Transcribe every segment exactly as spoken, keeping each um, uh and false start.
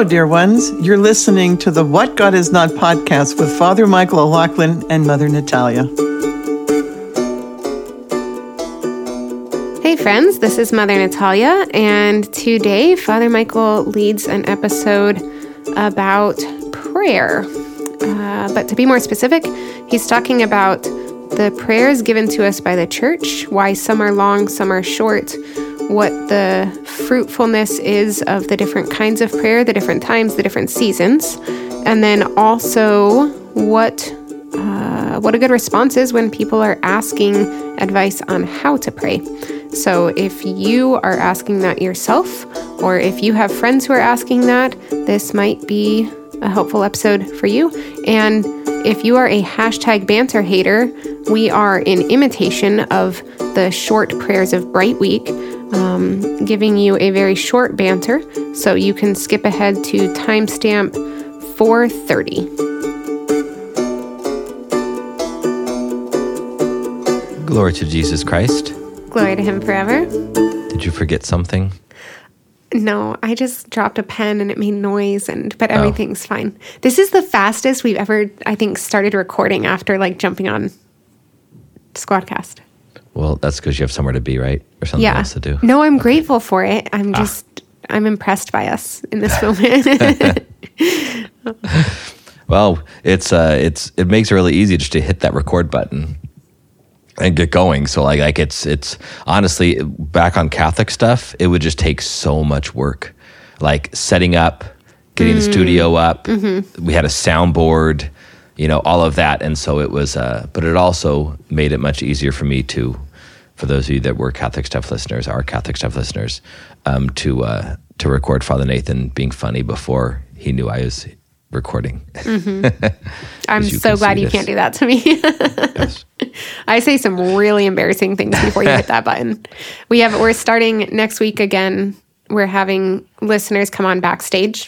dear ones. You're listening to the What God Is Not podcast with Father Michael O'Loughlin and Mother Natalia. Hey friends, this is Mother Natalia, and today Father Michael leads an episode about prayer. Uh, but to be more specific, he's talking about the prayers given to us by the church, why some are long, some are short, what the fruitfulness is of the different kinds of prayer, the different times, the different seasons, and then also what uh, what a good response is when people are asking advice on how to pray. So if you are asking that yourself, or if you have friends who are asking that, this might be a helpful episode for you. And if you are a hashtag banter hater, we are in imitation of the short prayers of Bright Week, um, giving you a very short banter, so you can skip ahead to timestamp four thirty. Glory to Jesus Christ. Glory to him forever. Did you forget something? No, I just dropped a pen and it made noise, and but everything's oh. fine. This is the fastest we've ever, I think, started recording after like jumping on Squadcast. Well, that's because you have somewhere to be, right? Or something yeah. else to do. No, I'm grateful for it. I'm just, ah. I'm impressed by us in this moment. Well, it's uh, it's it makes it really easy just to hit that record button and get going. So like, like it's it's honestly, back on Catholic stuff, it would just take so much work, like setting up, getting mm. the studio up. Mm-hmm. We had a soundboard, you know, all of that, and so it was. Uh, but it also made it much easier for me to, for those of you that were Catholic stuff listeners, are Catholic stuff listeners, um, to uh, to record Father Nathan being funny before he knew I was recording. Mm-hmm. I'm so glad you this. can't do that to me. Yes. I say some really embarrassing things before you hit that button. We have, we're starting next week again. We're having listeners come on backstage,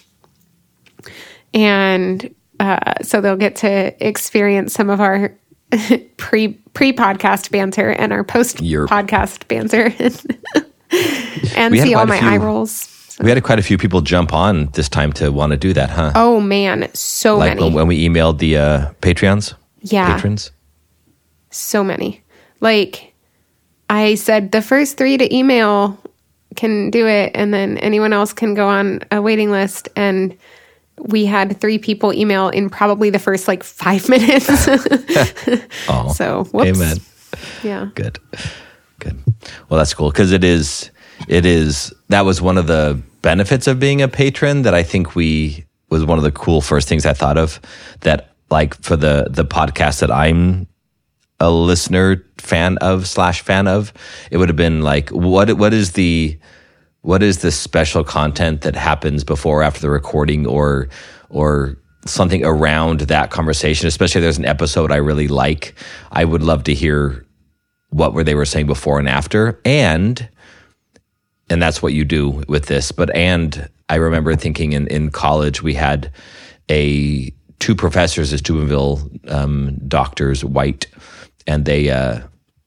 and uh, so they'll get to experience some of our pre pre podcast banter and our post podcast banter, and see all my few, eye rolls. So. We had quite a few people jump on this time to want to do that, huh? Oh man, so like many. Like when, when we emailed the uh, Patreons, yeah, patrons. So many. Like, I said the first three to email can do it, and then anyone else can go on a waiting list. And we had three people email in probably the first like five minutes. Oh, so whoops. Amen. Yeah. Good. Good. Well, that's cool, because it is, it is, that was one of the benefits of being a patron that I think we, was one of the cool first things I thought of, that like for the, the podcast that I'm a listener fan of slash fan of, it would have been like, what what is the what is the special content that happens before or after the recording, or or something around that conversation, especially if there's an episode I really like. I would love to hear what were they were saying before and after, and and that's what you do with this. But and I remember thinking in, in college we had a two professors as Steubenville um, doctors, white. And they, uh,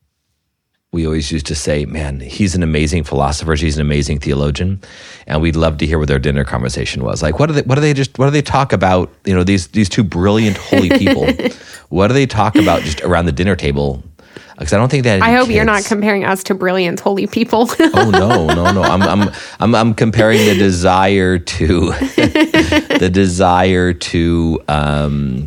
we always used to say, man, he's an amazing philosopher. He's an amazing theologian. And we'd love to hear what their dinner conversation was. Like, what do they, what do they just, what do they talk about? You know, these, these two brilliant, holy people, what do they talk about just around the dinner table? Because I don't think that. I hope kids. You're not comparing us to brilliant, holy people. Oh, no, no, no. I'm, I'm, I'm, I'm comparing the desire to, the desire to, um,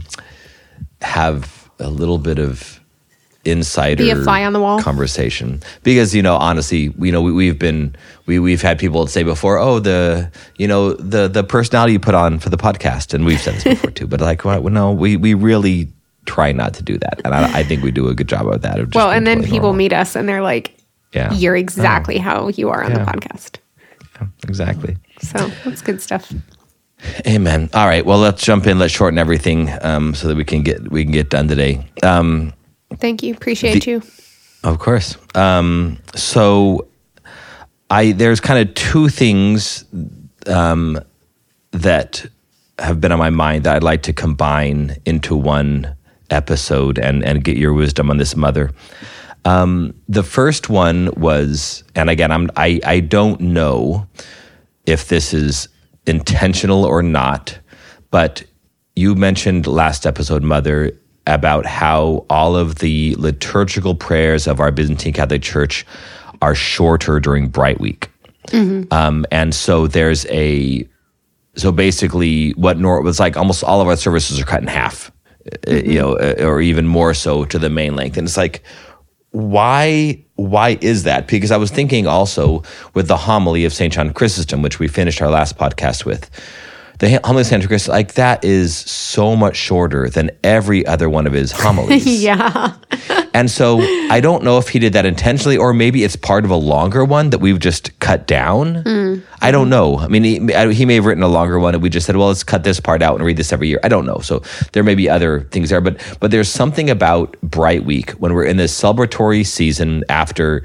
have a little bit of insider be a fly on the wall conversation, because you know honestly you know we, we've been we we've had people say before, oh the you know the the personality you put on for the podcast, and we've said this before too, but like well, no we we really try not to do that, and I, I think we do a good job of that of just well and then totally people normal. Meet us and they're like, yeah you're exactly oh. how you are on yeah. the podcast. Yeah, exactly. So that's good stuff. Amen. All right, well, let's jump in. Let's shorten everything um so that we can get we can get done today. um Thank you. Appreciate the, you. Of course. Um, so I there's kind of two things um, that have been on my mind that I'd like to combine into one episode and, and get your wisdom on this, Mother. Um, the first one was, and again, I'm, I, I don't know if this is intentional or not, but you mentioned last episode, Mother, about how all of the liturgical prayers of our Byzantine Catholic Church are shorter during Bright Week. Mm-hmm. Um, and so there's a, so basically what Nor was like almost all of our services are cut in half, mm-hmm. you know, or even more so to the main length. And it's like, why, why is that? Because I was thinking also with the homily of Saint John Chrysostom, which we finished our last podcast with, the homily of Saint John Chrysostom, like that is so much shorter than every other one of his homilies. Yeah. And so I don't know if he did that intentionally, or maybe it's part of a longer one that we've just cut down. Mm. I don't know. I mean, he, he may have written a longer one and we just said, well, let's cut this part out and read this every year. I don't know. So there may be other things there, but but there's something about Bright Week when we're in this celebratory season after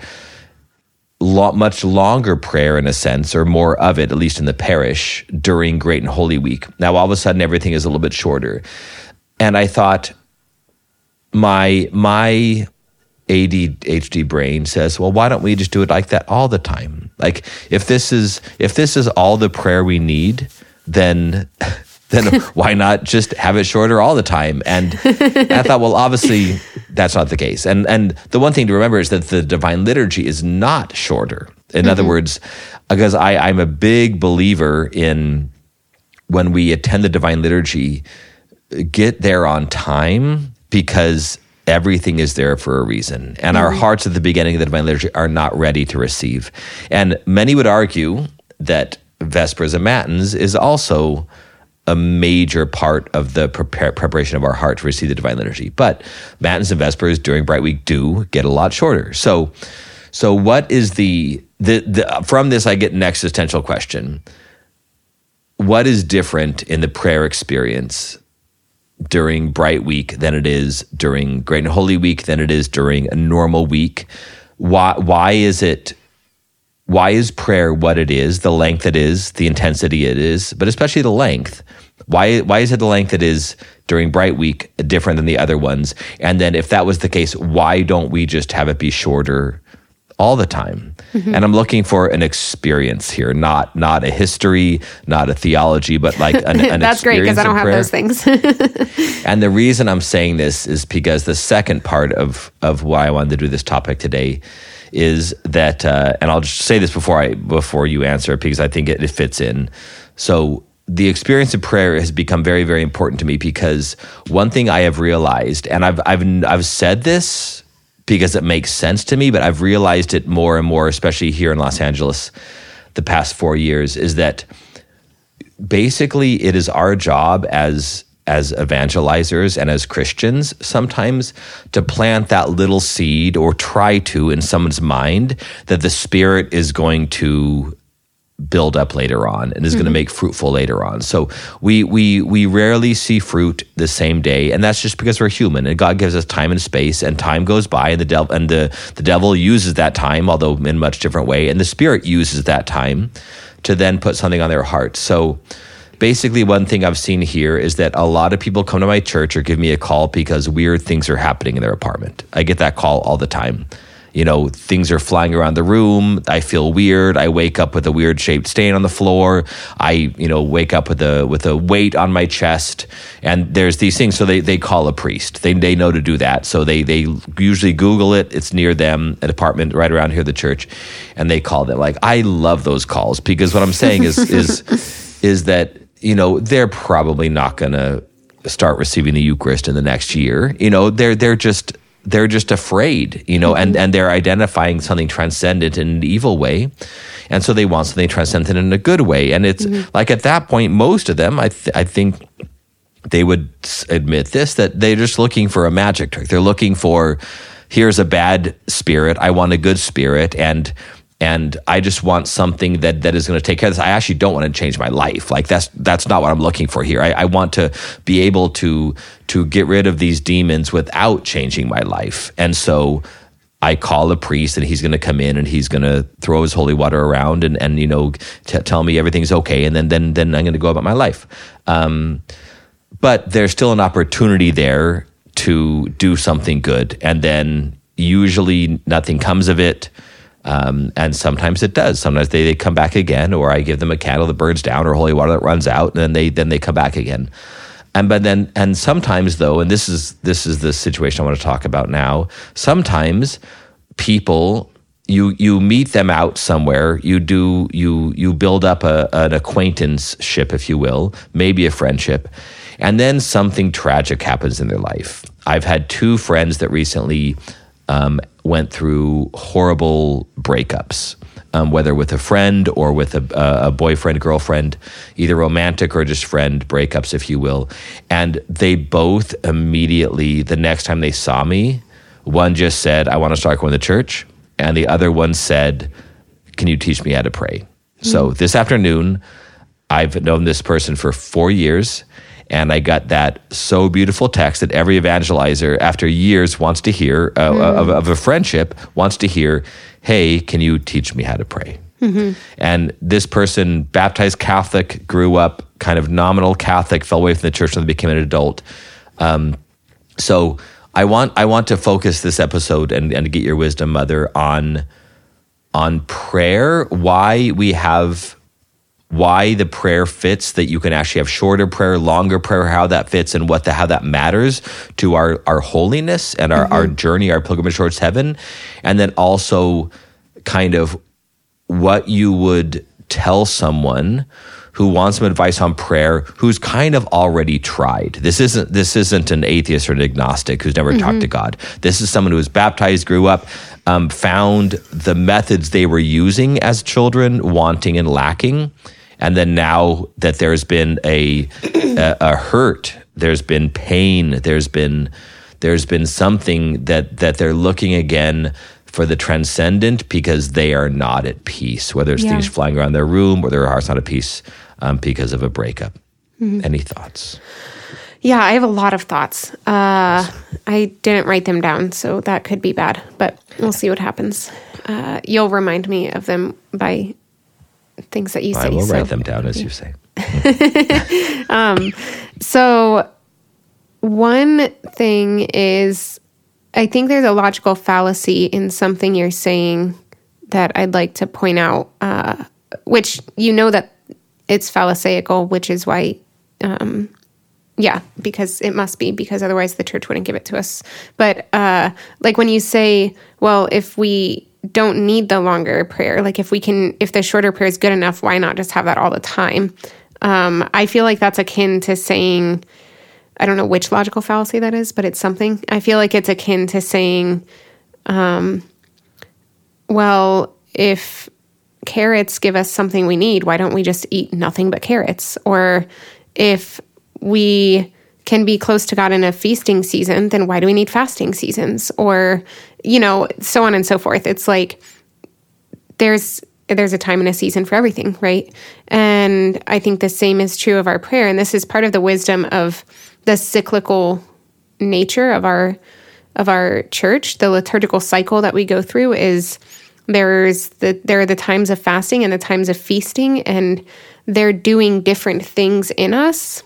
lo- much longer prayer in a sense, or more of it, at least in the parish, during Great and Holy Week. Now, all of a sudden, everything is a little bit shorter. And I thought, my my A D H D brain says, well, why don't we just do it like that all the time? Like if this is if this is all the prayer we need, then then why not just have it shorter all the time? And I thought, well, obviously that's not the case. And and the one thing to remember is that the Divine Liturgy is not shorter. In mm-hmm. other words, because I, I'm a big believer in when we attend the Divine Liturgy, get there on time, because everything is there for a reason. And mm-hmm. our hearts at the beginning of the Divine Liturgy are not ready to receive. And many would argue that Vespers and Matins is also a major part of the prepare, preparation of our heart to receive the Divine Liturgy. But Matins and Vespers during Bright Week do get a lot shorter. So so what is the, the, the from this I get an existential question. What is different in the prayer experience during Bright Week than it is during Great and Holy Week, than it is during a normal week? Why why is it why is prayer what it is, the length it is, the intensity it is, but especially the length? Why why is it the length it is during Bright Week different than the other ones? And then if that was the case, why don't we just have it be shorter all the time? Mm-hmm. And I'm looking for an experience here, not not a history, not a theology, but like an, an That's great, because I don't have those things. And the reason I'm saying this is because the second part of of why I wanted to do this topic today is that, uh, and I'll just say this before I before you answer, because I think it, it fits in. So the experience of prayer has become very, very important to me, because one thing I have realized, and I've I've I've said this because it makes sense to me, but I've realized it more and more, especially here in Los Angeles the past four years, is that basically it is our job as as evangelizers and as Christians sometimes to plant that little seed, or try to, in someone's mind, that the Spirit is going to build up later on and is mm-hmm. going to make fruitful later on. So we we we rarely see fruit the same day, and that's just because we're human, and God gives us time and space, and time goes by, and the devil and the the devil uses that time, although in a much different way, and the Spirit uses that time to then put something on their heart. So basically, one thing I've seen here is that a lot of people come to my church or give me a call because weird things are happening in their apartment. I get that call all the time. You know, things are flying around the room. I feel weird. I wake up with a weird shaped stain on the floor. I, you know, wake up with a with a weight on my chest. And there's these things. So they, they call a priest. They they know to do that. So they they usually Google it. It's near them, an apartment right around here, the church, and they call them. Like, I love those calls, because what I'm saying is is is that, you know, they're probably not going to start receiving the Eucharist in the next year. You know, they're they're just they're just afraid, you know, mm-hmm. and, and they're identifying something transcendent in an evil way. And so they want something transcendent in a good way. And it's mm-hmm. like, at that point, most of them, I th- I think they would admit this, that they're just looking for a magic trick. They're looking for, here's a bad spirit, I want a good spirit, and And I just want something that, that is going to take care of this. I actually don't want to change my life. Like, that's that's not what I'm looking for here. I, I want to be able to to get rid of these demons without changing my life. And so I call a priest, and he's going to come in, and he's going to throw his holy water around, and and you know t- tell me everything's okay, and then then then I'm going to go about my life. Um, but there's still an opportunity there to do something good, and then usually nothing comes of it. Um, and sometimes it does. Sometimes they, they come back again, or I give them a candle that burns down, or holy water that runs out, and then they then they come back again. And but then and sometimes though, and this is this is the situation I want to talk about now. Sometimes people, you you meet them out somewhere, you do you you build up a, an acquaintanceship, if you will, maybe a friendship, and then something tragic happens in their life. I've had two friends that recently um, went through horrible breakups, um, whether with a friend or with a, a boyfriend, girlfriend, either romantic or just friend breakups, if you will. And they both immediately, the next time they saw me, one just said, I want to start going to church. And the other one said, can you teach me how to pray? Mm-hmm. So this afternoon, I've known this person for four years. And I got that so beautiful text that every evangelizer, after years, wants to hear, uh, mm. of, of a friendship, wants to hear, hey, can you teach me how to pray? Mm-hmm. And this person, baptized Catholic, grew up kind of nominal Catholic, fell away from the church when they became an adult. Um, so I want I want to focus this episode and, and to get your wisdom, Mother, on, on prayer, why we have... why the prayer fits, that you can actually have shorter prayer, longer prayer, how that fits, and what the, how that matters to our, our holiness and our, mm-hmm. our journey, our pilgrimage towards heaven. And then also kind of what you would tell someone who wants some advice on prayer, who's kind of already tried. This isn't this isn't an atheist or an agnostic who's never mm-hmm. talked to God. This is someone who was baptized, grew up, um, found the methods they were using as children wanting and lacking. And then now that there's been a, a a hurt, there's been pain, there's been there's been something that that they're looking again for the transcendent, because they are not at peace, whether it's yeah. things flying around their room or their heart's not at peace um, because of a breakup. Mm-hmm. Any thoughts? Yeah, I have a lot of thoughts. Uh, I didn't write them down, so that could be bad, but we'll see what happes. Uh, you'll remind me of them by things that you say. I will so. write them down as you say. um, so one thing is, I think there's a logical fallacy in something you're saying that I'd like to point out, uh, which you know that it's pharisaical, which is why, um, yeah, because it must be, because otherwise the church wouldn't give it to us. But uh, like when you say, well, if we don't need the longer prayer, like if we can, if the shorter prayer is good enough, why not just have that all the time? Um, I feel like that's akin to saying, I don't know which logical fallacy that is, but it's something. I feel like it's akin to saying, um, well, if carrots give us something we need, why don't we just eat nothing but carrots? Or if we can be close to God in a feasting season, then why do we need fasting seasons? Or, you know, so on and so forth. It's like there's there's a time and a season for everything, right? And I think the same is true of our prayer. And this is part of the wisdom of the cyclical nature of our of our church. The liturgical cycle that we go through is there's the there are the times of fasting and the times of feasting, and they're doing different things in us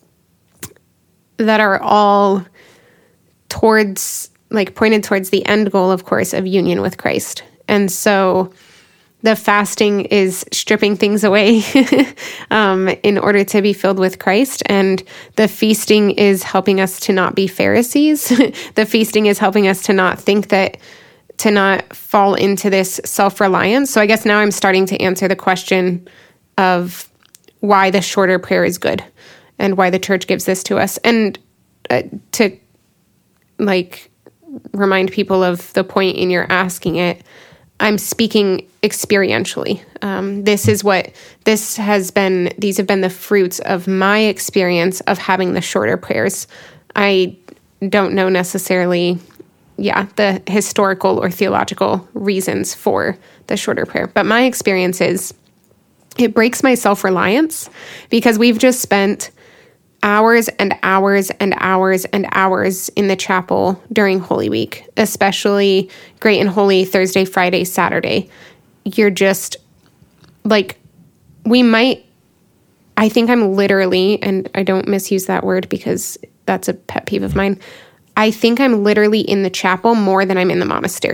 that are all towards, like pointed towards the end goal, of course, of union with Christ. And so the fasting is stripping things away um, in order to be filled with Christ. And the feasting is helping us to not be Pharisees. The feasting is helping us to not think that, to not fall into this self-reliance. So I guess now I'm starting to answer the question of why the shorter prayer is good and why the church gives this to us. And uh, to like remind people of the point in your asking it, I'm speaking experientially. Um, this is what, this has been, these have been the fruits of my experience of having the shorter prayers. I don't know necessarily, yeah, the historical or theological reasons for the shorter prayer. But my experience is it breaks my self-reliance, because we've just spent hours and hours and hours and hours in the chapel during Holy Week, especially Great and Holy Thursday, Friday, Saturday. You're just like, we might, I think I'm literally, and I don't misuse that word because that's a pet peeve of mine, I think I'm literally in the chapel more than I'm in the monastery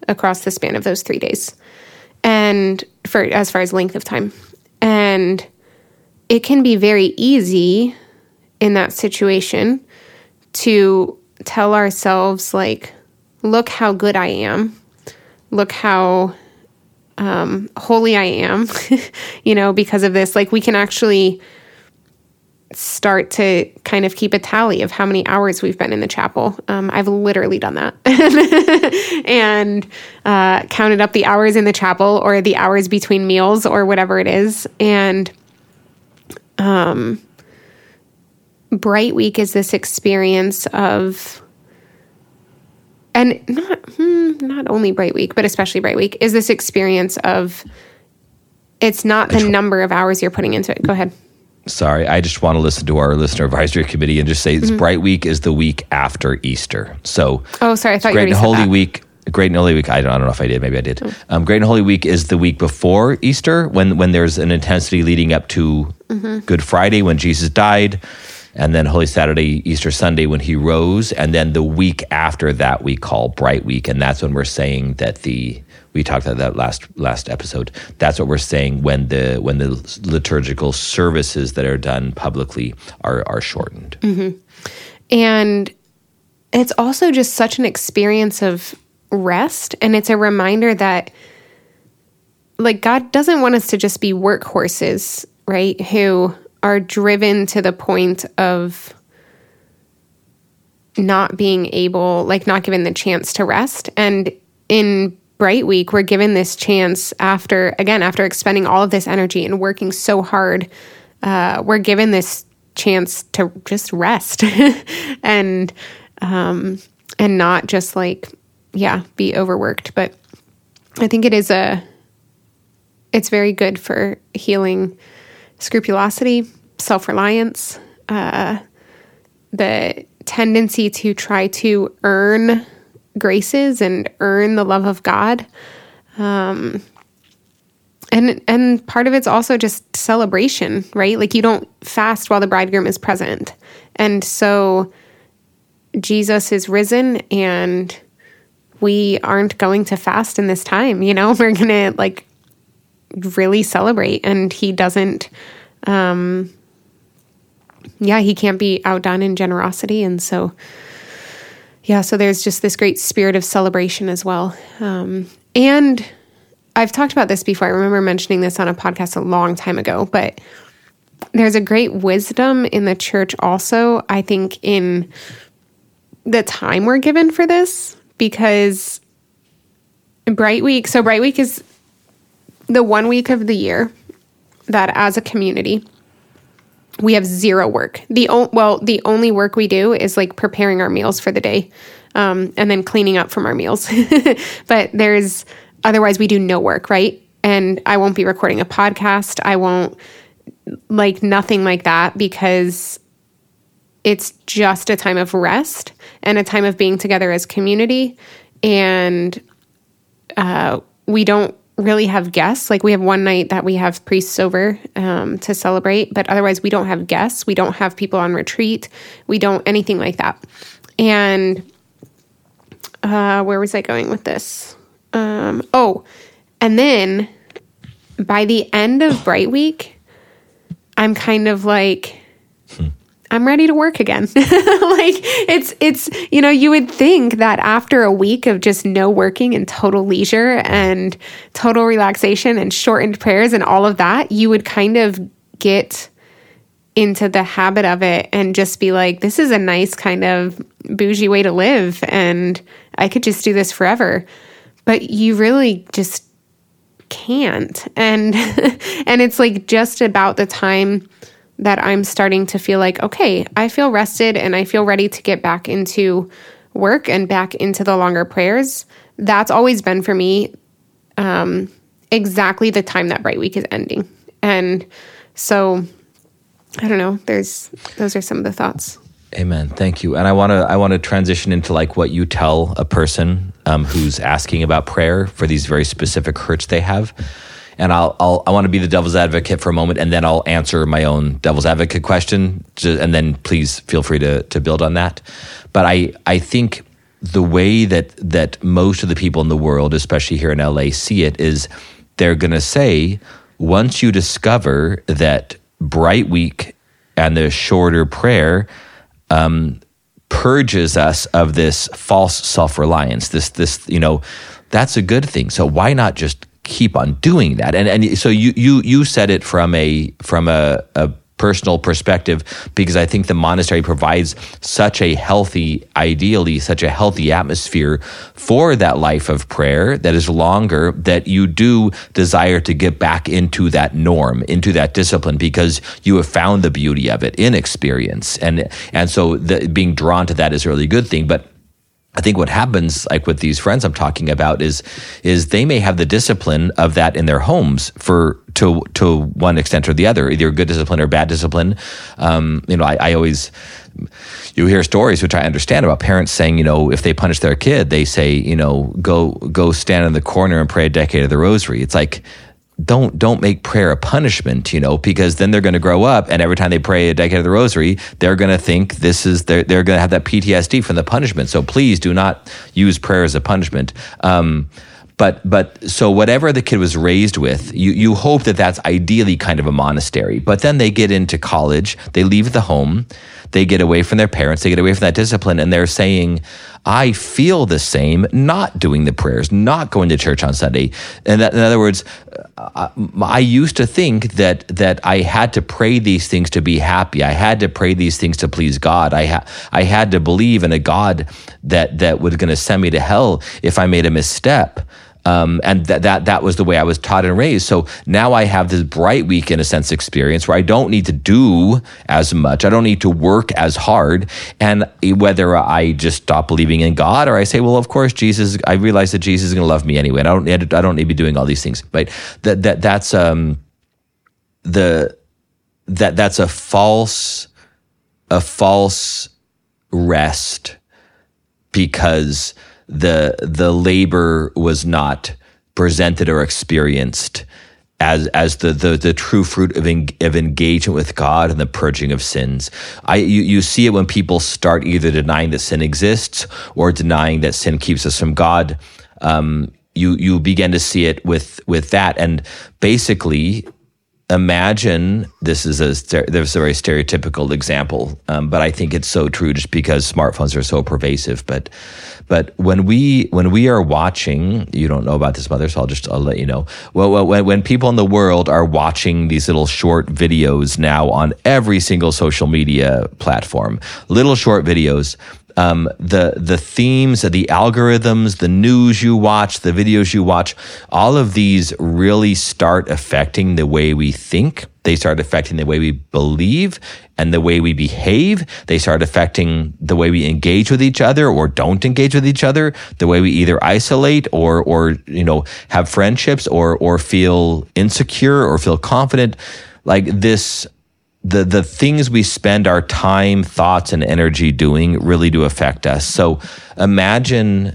across the span of those three days. And for as far as length of time. And it can be very easy in that situation to tell ourselves, like, look how good I am. Look how um, holy I am, you know, because of this. Like, we can actually start to kind of keep a tally of how many hours we've been in the chapel. Um, I've literally done that and uh, counted up the hours in the chapel or the hours between meals or whatever it is. And um, Bright Week is this experience of, and not hmm, not only Bright Week, but especially Bright Week, is this experience of, it's not the number of hours you're putting into it. Go ahead. Sorry, I just want to listen to our listener advisory committee and just say mm-hmm. Bright Week is the week after Easter. So, oh, sorry, I thought Great you and already Holy said that. Week. Great and Holy Week. I don't, I don't know if I did. Maybe I did. Oh. Um, Great and Holy Week is the week before Easter, when when there's an intensity leading up to mm-hmm. Good Friday when Jesus died, and then Holy Saturday, Easter Sunday when he rose, and then the week after that we call Bright Week, and that's when we're saying that the. We talked about that last last episode. That's what we're saying when the when the liturgical services that are done publicly are are shortened. Mm-hmm. And it's also just such an experience of rest, and it's a reminder that, like, God doesn't want us to just be workhorses, right? Who are driven to the point of not being able, like, not given the chance to rest. And in Bright Week, we're given this chance after, again, after expending all of this energy and working so hard, uh, we're given this chance to just rest and um, and not just, like, yeah, be overworked. But I think it is a, it's very good for healing scrupulosity, self-reliance, uh, the tendency to try to earn graces and earn the love of God. Um, and and part of it's also just celebration, right? Like, you don't fast while the bridegroom is present. And so Jesus is risen, and we aren't going to fast in this time, you know? We're going to, like, really celebrate. And he doesn't, um, yeah, he can't be outdone in generosity. And so Yeah, so there's just this great spirit of celebration as well. Um, and I've talked about this before. I remember mentioning this on a podcast a long time ago, but there's a great wisdom in the church also, I think, in the time we're given for this, because Bright Week, so Bright Week is the one week of the year that as a community, we have zero work. The o- well, the only work we do is, like, preparing our meals for the day, um, and then cleaning up from our meals. But there's otherwise we do no work, right? And I won't be recording a podcast. I won't, like, nothing like that, because it's just a time of rest and a time of being together as community. And uh, we don't really have guests. Like, we have one night that we have priests over um, to celebrate, but otherwise we don't have guests. We don't have people on retreat. We don't anything like that. And uh, where was I going with this? Um, oh, and then by the end of Bright Week, I'm kind of like, I'm ready to work again. Like, it's, it's, you know, you would think that after a week of just no working and total leisure and total relaxation and shortened prayers and all of that, you would kind of get into the habit of it and just be like, this is a nice kind of bougie way to live, and I could just do this forever. But you really just can't. And, and it's like just about the time that I'm starting to feel like, okay, I feel rested and I feel ready to get back into work and back into the longer prayers. That's always been for me um, exactly the time that Bright Week is ending. And so, I don't know, there's those are some of the thoughts. Amen. Thank you. And I want to I want to transition into, like, what you tell a person um, who's asking about prayer for these very specific hurts they have. And I'll, I'll, I want to be the devil's advocate for a moment, and then I'll answer my own devil's advocate question, and then please feel free to to build on that. But I, I think the way that that most of the people in the world, especially here in L A, see it is they're going to say, once you discover that Bright Week and the shorter prayer um, purges us of this false self-reliance, this this you know, that's a good thing. So why not just keep on doing that? And and so you you you said it from a from a, a personal perspective, because I think the monastery provides such a healthy, ideally, such a healthy atmosphere for that life of prayer that is longer, that you do desire to get back into that norm, into that discipline, because you have found the beauty of it in experience. And and so the, being drawn to that is a really good thing. But I think what happens, like with these friends I'm talking about, is is they may have the discipline of that in their homes for to to one extent or the other, either good discipline or bad discipline. Um, you know, I, I always you hear stories, which I understand, about parents saying, you know, if they punish their kid, they say, you know, go go stand in the corner and pray a decade of the rosary. It's like, Don't don't make prayer a punishment, you know, because then they're going to grow up, and every time they pray a decade of the rosary, they're going to think this is they're they're going to have that P T S D from the punishment. So please do not use prayer as a punishment. Um, but but so whatever the kid was raised with, you you hope that that's ideally kind of a monastery. But then they get into college, they leave the home, they get away from their parents, they get away from that discipline, and they're saying, I feel the same not doing the prayers, not going to church on Sunday. And that, in other words, I, I used to think that that I had to pray these things to be happy. I had to pray these things to please God. I ha- I had to believe in a God that that was going to send me to hell if I made a misstep. Um, and that, that that was the way I was taught and raised. So now I have this Bright Week, in a sense, experience where I don't need to do as much. I don't need to work as hard. And whether I just stop believing in God, or I say, well, of course, Jesus, I realize that Jesus is going to love me anyway, and I don't, I don't need to be doing all these things. Right? That that that's um the that that's a false a false rest, because the the labor was not presented or experienced as as the the, the true fruit of en, of engagement with God and the purging of sins. I you, you see it when people start either denying that sin exists or denying that sin keeps us from God. Um, you you begin to see it with with that, and basically, imagine, this is a there's a very stereotypical example, um, but I think it's so true just because smartphones are so pervasive. But but when we when we are watching, you don't know about this, Mother, so I'll just I'll let you know. Well, when when people in the world are watching these little short videos now on every single social media platform, little short videos. Um, the the themes, the algorithms, the news you watch, the videos you watch, all of these really start affecting the way we think. They start affecting the way we believe and the way we behave. They start affecting the way we engage with each other or don't engage with each other, the way we either isolate or or you know have friendships or or feel insecure or feel confident. Like this. The the things we spend our time, thoughts, and energy doing really do affect us. So imagine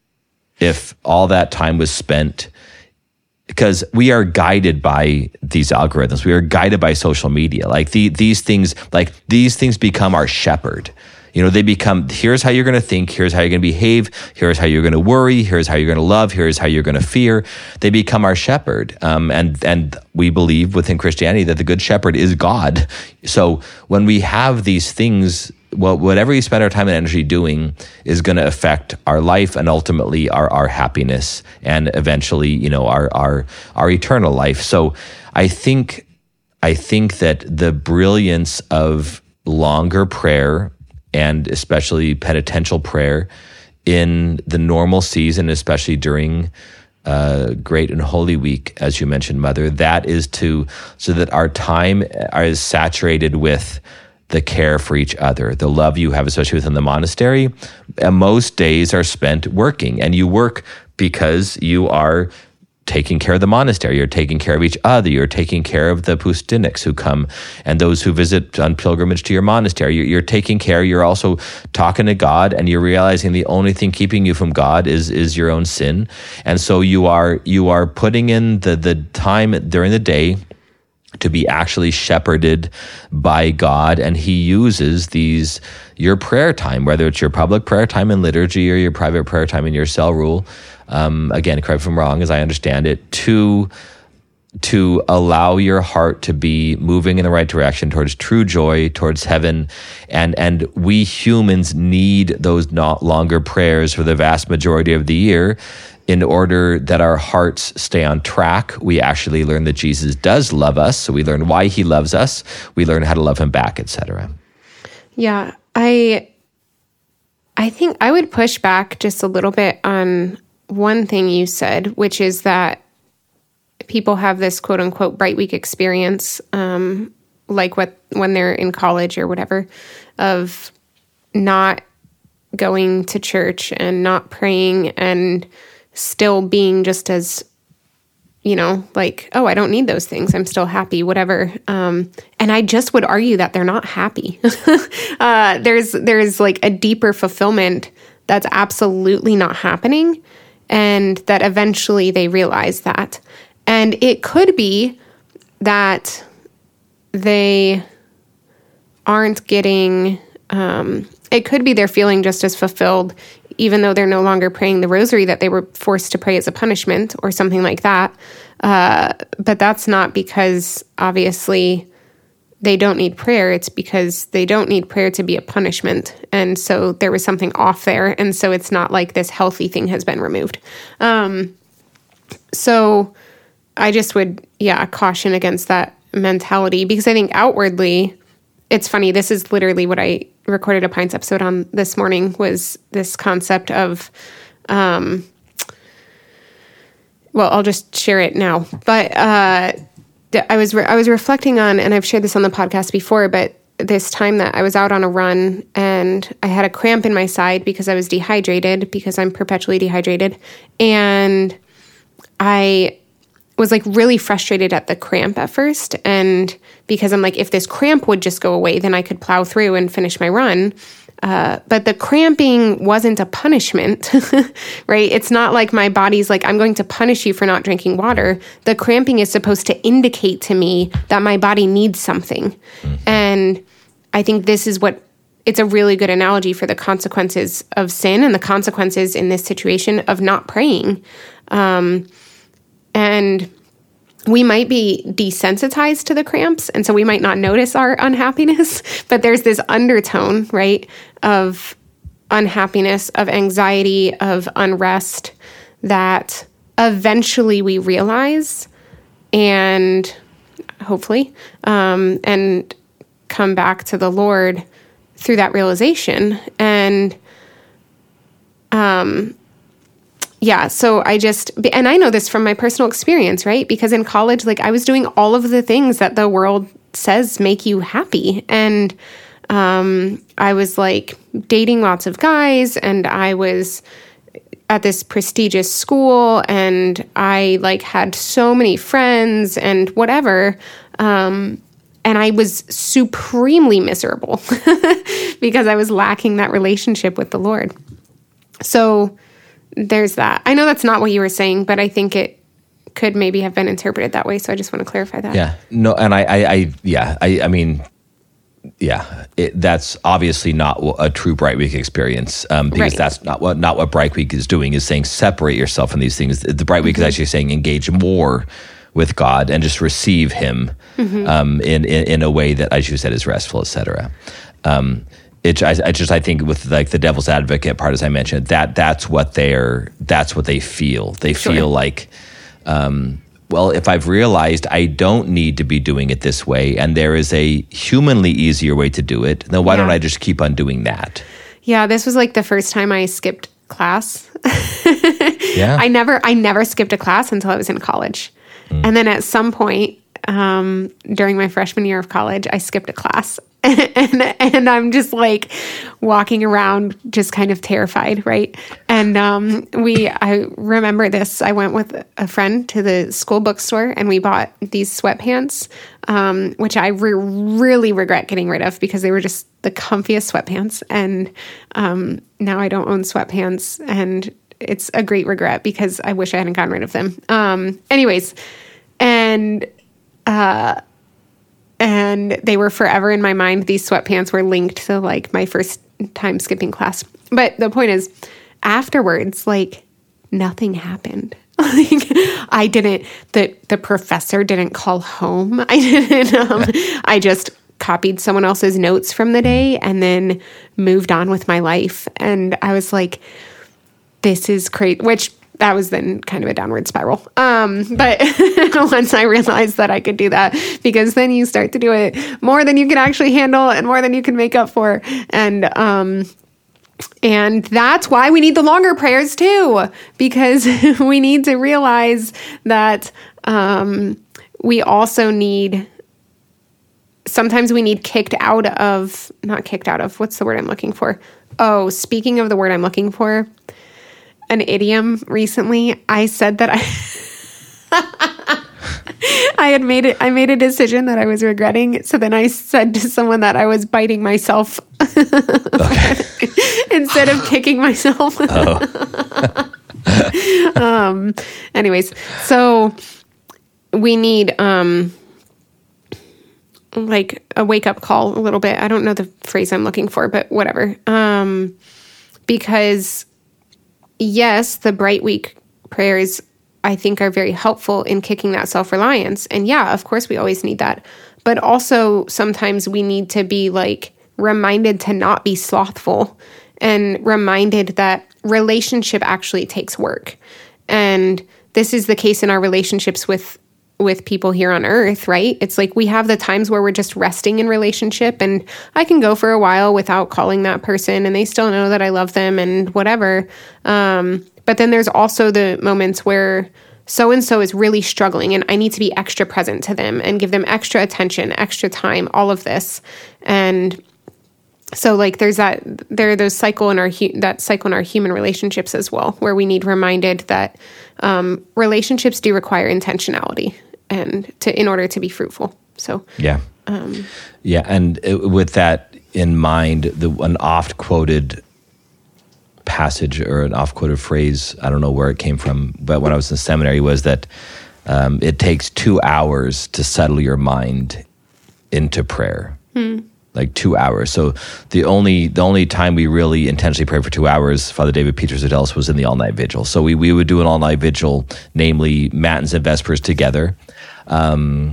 if all that time was spent, because we are guided by these algorithms. We are guided by social media. Like the, these things, like these things become our shepherd. You know, they become, here's how you're going to think, here's how you're going to behave, here's how you're going to worry, here's how you're going to love, here's how you're going to fear. They become our shepherd. Um, and, and we believe within Christianity that the good shepherd is God. So when we have these things, well, whatever we spend our time and energy doing is going to affect our life and ultimately our, our happiness and eventually, you know, our, our, our eternal life. So I think, I think that the brilliance of longer prayer, and especially penitential prayer in the normal season, especially during uh, Great and Holy Week, as you mentioned, Mother, that is to, so that our time is saturated with the care for each other, the love you have, especially within the monastery. And most days are spent working, and you work because you are taking care of the monastery, you're taking care of each other, you're taking care of the pustiniks who come and those who visit on pilgrimage to your monastery. You're, you're taking care, you're also talking to God, and you're realizing the only thing keeping you from God is is your own sin. And so you are you are putting in the the time during the day to be actually shepherded by God, and he uses these, your prayer time, whether it's your public prayer time in liturgy or your private prayer time in your cell rule. Um, again, correct me if I'm wrong, as I understand it, to to allow your heart to be moving in the right direction towards true joy, towards heaven. And and we humans need those not longer prayers for the vast majority of the year in order that our hearts stay on track. We actually learn that Jesus does love us, so we learn why he loves us. We learn how to love him back, et cetera. Yeah, I I think I would push back just a little bit on one thing you said, which is that people have this quote unquote bright week experience, um, like what when they're in college or whatever, of not going to church and not praying and still being just as, you know, like, oh, I don't need those things. I'm still happy, whatever. Um, and I just would argue that they're not happy. uh, there's there's like a deeper fulfillment that's absolutely not happening, and that eventually they realize that. And it could be that they aren't getting, um, it could be they're feeling just as fulfilled, even though they're no longer praying the rosary that they were forced to pray as a punishment or something like that. Uh, but that's not because, obviously, they don't need prayer. It's because they don't need prayer to be a punishment. And so there was something off there. And so it's not like this healthy thing has been removed. Um, so... I just would, yeah, caution against that mentality, because I think outwardly, it's funny. This is literally what I recorded a Pints episode on this morning, was this concept of, um, well, I'll just share it now. But uh, I was re- I was reflecting on, and I've shared this on the podcast before, but this time that I was out on a run and I had a cramp in my side because I was dehydrated, because I'm perpetually dehydrated, and I was like really frustrated at the cramp at first. And because I'm like, if this cramp would just go away, then I could plow through and finish my run. Uh, but the cramping wasn't a punishment, right? It's not like my body's like, I'm going to punish you for not drinking water. The cramping is supposed to indicate to me that my body needs something. Mm-hmm. And I think this is what, it's a really good analogy for the consequences of sin and the consequences in this situation of not praying. Um, And we might be desensitized to the cramps, and so we might not notice our unhappiness, but there's this undertone, right, of unhappiness, of anxiety, of unrest that eventually we realize, and hopefully, um, and come back to the Lord through that realization. And, um, Yeah, so I just, and I know this from my personal experience, right? Because in college, like, I was doing all of the things that the world says make you happy. And um, I was like dating lots of guys, and I was at this prestigious school, and I like had so many friends and whatever. Um, and I was supremely miserable because I was lacking that relationship with the Lord. So there's that. I know that's not what you were saying, but I think it could maybe have been interpreted that way. So I just want to clarify that. Yeah. No, and I, I, I yeah, I, I mean, yeah, it, that's obviously not a true Bright Week experience, um, because right. that's not what not what Bright Week is doing. Is saying separate yourself from these things. The Bright Week mm-hmm. is actually saying engage more with God and just receive Him mm-hmm. um, in, in in a way that, as you said, is restful, et cetera. Um, it I, I just I think with like the devil's advocate part, as I mentioned, that that's what they're that's what they feel. They sure. feel like. Um, Well, if I've realized I don't need to be doing it this way, and there is a humanly easier way to do it, then why yeah. don't I just keep on doing that? Yeah, this was like the first time I skipped class. yeah, I never, I never skipped a class until I was in college, mm. and then at some point um, during my freshman year of college, I skipped a class. And and I'm just like walking around just kind of terrified, right? And um, we, I remember this, I went with a friend to the school bookstore and we bought these sweatpants, um, which I re- really regret getting rid of because they were just the comfiest sweatpants. And um, now I don't own sweatpants, and it's a great regret because I wish I hadn't gotten rid of them. Um, anyways, and uh And they were forever in my mind. These sweatpants were linked to like my first time skipping class. But the point is, afterwards, like, nothing happened. Like, I didn't, the, the professor didn't call home. I didn't, um, I just copied someone else's notes from the day and then moved on with my life. And I was like, this is crazy, which that was then kind of a downward spiral. Um, but once I realized that I could do that, because then you start to do it more than you can actually handle and more than you can make up for. And, um, And that's why we need the longer prayers too, because we need to realize that um, we also need, sometimes we need kicked out of, not kicked out of, what's the word I'm looking for? Oh, speaking of the word I'm looking for, an idiom recently, I said that I... I had made it. I made a decision that I was regretting. So then I said to someone that I was biting myself instead of kicking myself. Oh. um. Anyways, so we need um like a wake up call a little bit. I don't know the phrase I'm looking for, but whatever. Um, because yes, the Bright Week prayers, I think, are very helpful in kicking that self-reliance. And yeah, of course, we always need that. But also sometimes we need to be like reminded to not be slothful and reminded that relationship actually takes work. And this is the case in our relationships with with people here on earth, right? It's like we have the times where we're just resting in relationship, and I can go for a while without calling that person and they still know that I love them and whatever. Um, But then there's also the moments where so-and-so is really struggling and I need to be extra present to them and give them extra attention, extra time, all of this. And so like there's that, there are those cycle in our, that cycle in our human relationships as well, where we need reminded that um, relationships do require intentionality and to, in order to be fruitful. So, yeah. Um, yeah. And it, with that in mind, the an oft quoted passage or an oft-quoted phrase, I don't know where it came from, but when I was in seminary, was that um, it takes two hours to settle your mind into prayer. Hmm. Like two hours. So the only the only time we really intentionally prayed for two hours, Father David Peters Adelis, was in the all-night vigil. So we, we would do an all-night vigil, namely Matins and Vespers together. Um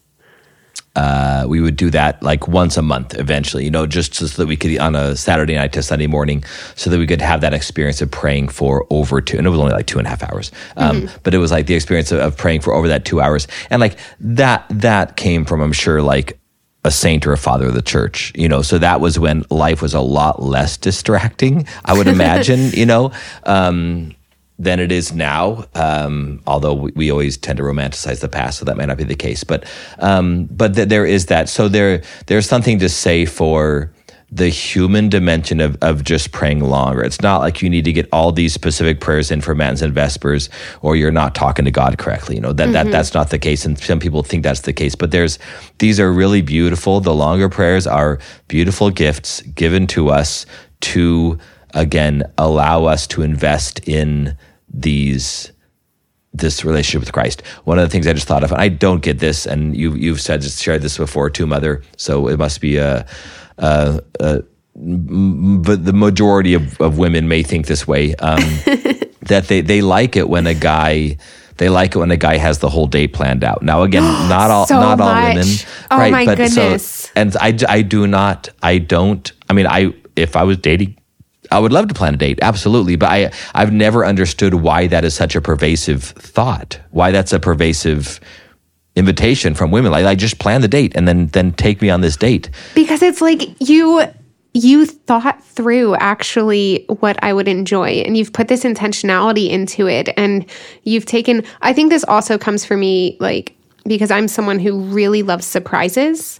Uh, we would do that like once a month eventually, you know, just so that we could, on a Saturday night to Sunday morning, so that we could have that experience of praying for over two, and it was only like two and a half hours. Um, mm-hmm. But it was like the experience of, of praying for over that two hours. And like that, that came from, I'm sure, like a saint or a father of the church, you know, so that was when life was a lot less distracting, I would imagine, you know, um, than it is now, um, although we, we always tend to romanticize the past, so that might not be the case. But um, but th- there is that. So there there's something to say for the human dimension of of just praying longer. It's not like you need to get all these specific prayers in for Matins and Vespers, or you're not talking to God correctly. You know, that, mm-hmm. that that's not the case, and some people think that's the case. But there's these are really beautiful. The longer prayers are beautiful gifts given to us to, again, allow us to invest in these this relationship with Christ. One of the things I just thought of, and I don't get this, and you you've said shared this before too, Mother. So it must be a, a, a but the majority of, of women may think this way. Um, that they they like it when a guy. They like it when a guy has the whole date planned out. Now, again, not all so not all much. women, oh right? my but goodness! So, and I I do not I don't. I mean, I if I was dating, I would love to plan a date, absolutely. But I, I've never understood why that is such a pervasive thought, why that's a pervasive invitation from women. Like, I just plan the date and then then take me on this date. Because it's like you you thought through actually what I would enjoy, and you've put this intentionality into it, and you've taken, I think this also comes for me, like, because I'm someone who really loves surprises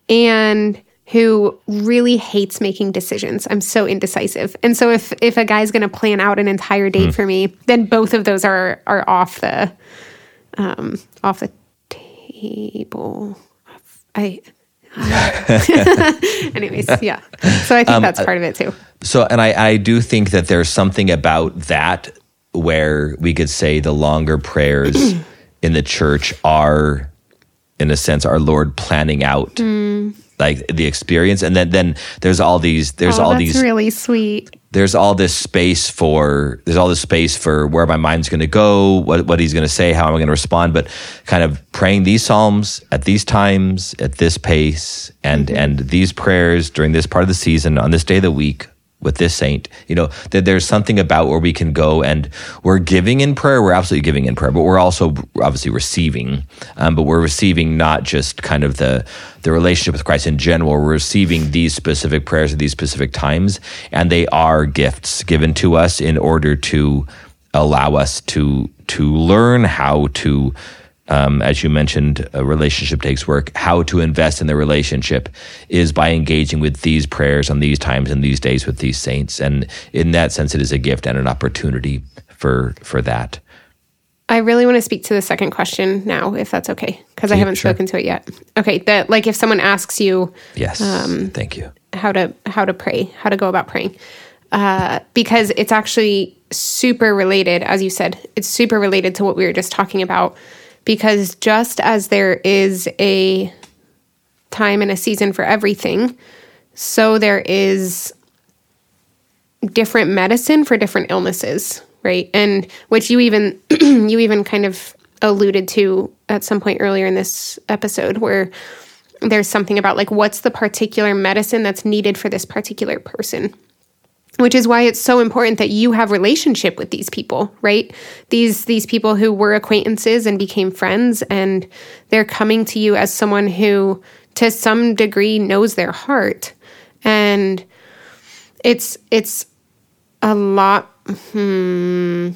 and who really hates making decisions. I'm so indecisive. And so if if a guy's going to plan out an entire date mm. for me, then both of those are are off the um, off the table. I anyways, yeah. So I think um, that's part of it too. So, and I, I do think that there's something about that where we could say the longer prayers in the church are, in a sense, our Lord planning out mm. like the experience. And then, then there's all these, there's oh, all that's these, really sweet. There's all this space for, there's all this space for where my mind's going to go, what, what he's going to say, how am I going to respond, but kind of praying these Psalms at these times, at this pace, and, mm-hmm. and these prayers during this part of the season, on this day of the week, with this saint, you know, that there's something about where we can go and we're giving in prayer. We're absolutely giving in prayer, but we're also obviously receiving. Um, but we're receiving not just kind of the the relationship with Christ in general. We're receiving these specific prayers at these specific times, and they are gifts given to us in order to allow us to to learn how to. Um, as you mentioned, a relationship takes work. How to invest in the relationship is by engaging with these prayers on these times and these days with these saints. And in that sense, it is a gift and an opportunity for for that. I really want to speak to the second question now, if that's okay, because I haven't sure. spoken to it yet. Okay, that like if someone asks you, yes, um, thank you, how to how to pray, how to go about praying, uh, because it's actually super related, as you said, it's super related to what we were just talking about. Because just as there is a time and a season for everything, so there is different medicine for different illnesses, right? And which you even you even kind of alluded to at some point earlier in this episode, where there's something about like what's the particular medicine that's needed for this particular person. Which is why it's so important that you have relationship with these people, right? These these people who were acquaintances and became friends, and they're coming to you as someone who, to some degree, knows their heart. And it's it's a lot. Hmm,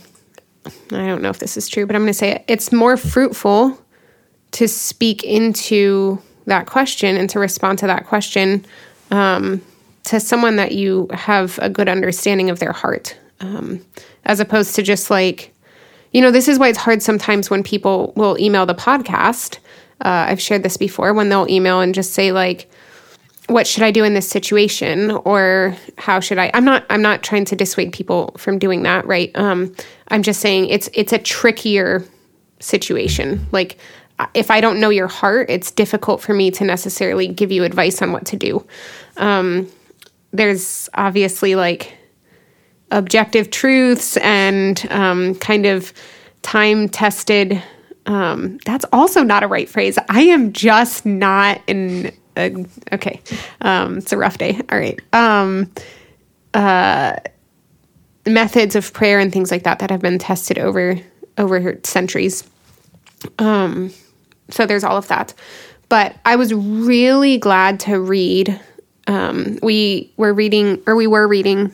I don't know if this is true, but I'm going to say it. It's more fruitful to speak into that question and to respond to that question. Um, to someone that you have a good understanding of their heart, um, as opposed to just like, you know, this is why it's hard sometimes when people will email the podcast. Uh, I've shared this before, when they'll email and just say like, what should I do in this situation? Or how should I, I'm not, I'm not trying to dissuade people from doing that. Right. Um, I'm just saying it's, it's a trickier situation. Like if I don't know your heart, it's difficult for me to necessarily give you advice on what to do. Um, There's obviously like objective truths and um, kind of time-tested. Um, that's also not a right phrase. I am just not in. A, okay, um, it's a rough day. All right. Um, uh, methods of prayer and things like that that have been tested over over centuries. Um, so there's all of that. But I was really glad to read. Um, we were reading, or we were reading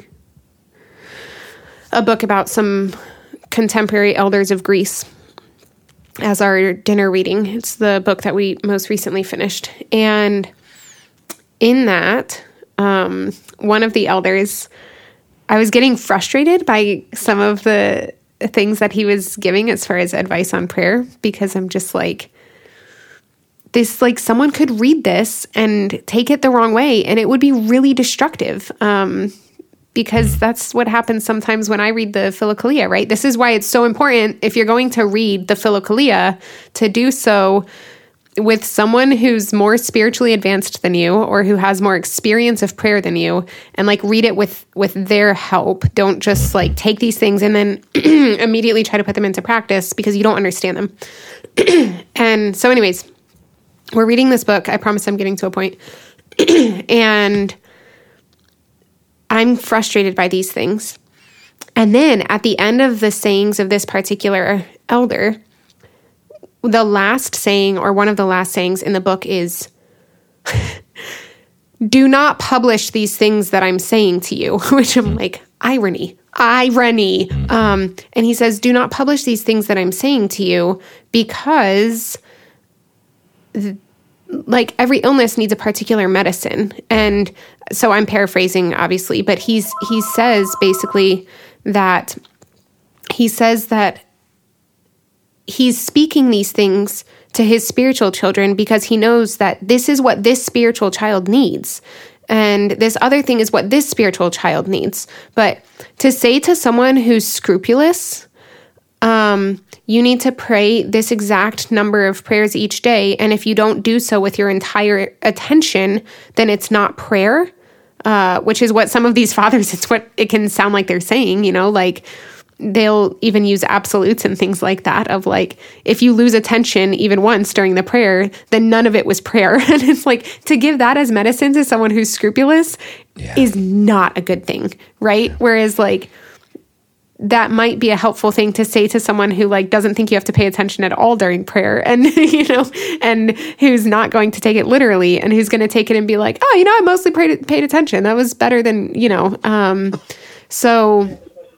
a book about some contemporary elders of Greece as our dinner reading. It's the book that we most recently finished. And in that, um, one of the elders, I was getting frustrated by some of the things that he was giving as far as advice on prayer, because I'm just like, this, like, someone could read this and take it the wrong way, and it would be really destructive, um, because that's what happens sometimes when I read the Philokalia, right? This is why it's so important, if you're going to read the Philokalia, to do so with someone who's more spiritually advanced than you, or who has more experience of prayer than you, and like read it with with their help. Don't just like take these things and then immediately try to put them into practice because you don't understand them. And so anyways, we're reading this book. I promise I'm getting to a point. And I'm frustrated by these things. And then at the end of the sayings of this particular elder, the last saying, or one of the last sayings in the book is, do not publish these things that I'm saying to you, which I'm like, irony, irony. Um, and he says, do not publish these things that I'm saying to you because th- like every illness needs a particular medicine. And so I'm paraphrasing, obviously, but he's, he says basically that he says that he's speaking these things to his spiritual children because he knows that this is what this spiritual child needs. And this other thing is what this spiritual child needs. But to say to someone who's scrupulous, um, you need to pray this exact number of prayers each day. And if you don't do so with your entire attention, then it's not prayer, uh, which is what some of these fathers, it's what it can sound like they're saying, you know, like they'll even use absolutes and things like that of like, if you lose attention even once during the prayer, then none of it was prayer. And it's like, to give that as medicine to someone who's scrupulous yeah. is not a good thing, right? Yeah. Whereas like, that might be a helpful thing to say to someone who like doesn't think you have to pay attention at all during prayer, and you know, and who's not going to take it literally, and who's going to take it and be like, oh, you know, I mostly paid paid attention. That was better than, you know. Um, so,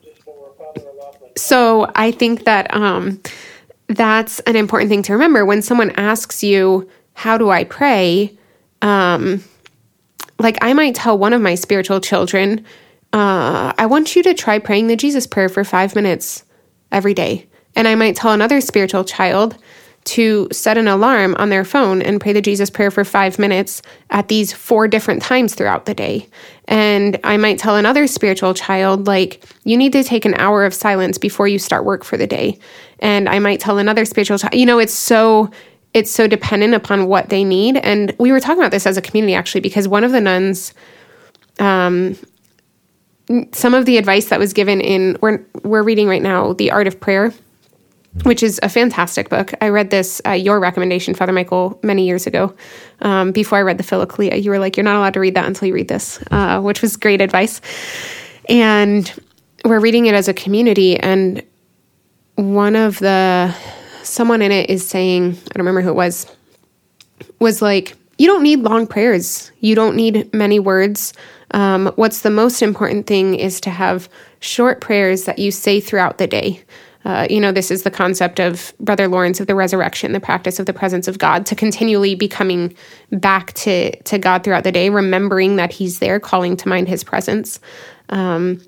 so I think that um, that's an important thing to remember when someone asks you, "How do I pray?" Um, like I might tell one of my spiritual children, Uh, I want you to try praying the Jesus prayer for five minutes every day. And I might tell another spiritual child to set an alarm on their phone and pray the Jesus prayer for five minutes at these four different times throughout the day. And I might tell another spiritual child, like, you need to take an hour of silence before you start work for the day. And I might tell another spiritual child, you know, it's so, it's so dependent upon what they need. And we were talking about this as a community, actually, because one of the nuns, um, some of the advice that was given in, we're, we're reading right now, The Art of Prayer, which is a fantastic book. I read this, uh, your recommendation, Father Michael, many years ago. Um, before I read the Philokalia, you were like, you're not allowed to read that until you read this, uh, which was great advice. And we're reading it as a community, and one of the, someone in it is saying, I don't remember who it was, was like, you don't need long prayers. You don't need many words. Um, what's the most important thing is to have short prayers that you say throughout the day. Uh, you know, this is the concept of Brother Lawrence of the resurrection, the practice of the presence of God, to continually be coming back to, to God throughout the day, remembering that he's there, calling to mind his presence. Um,